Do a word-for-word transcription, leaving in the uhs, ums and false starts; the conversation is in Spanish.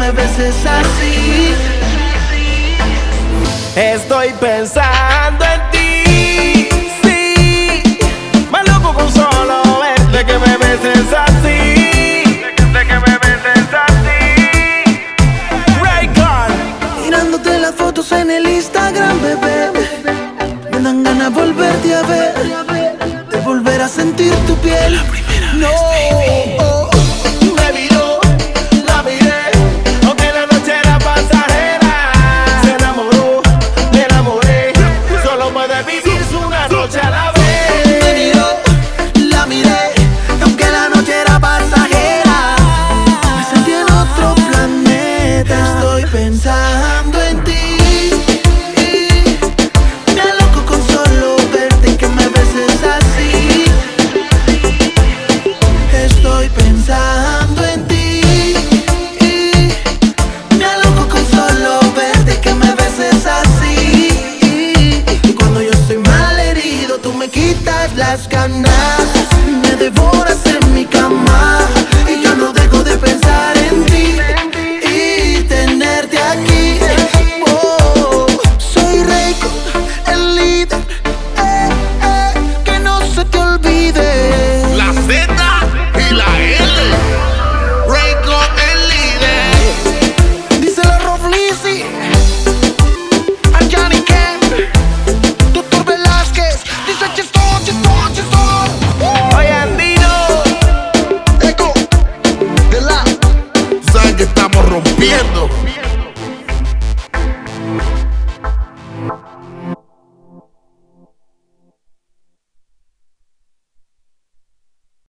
me beses así. Estoy pensando en ti, sí. Más loco con solo verte, que me beses así, de que me beses así. Raycon. Mirándote las fotos en el Instagram, bebé, me dan ganas de volverte a ver, de volver a sentir tu piel. La primera no. vez, baby.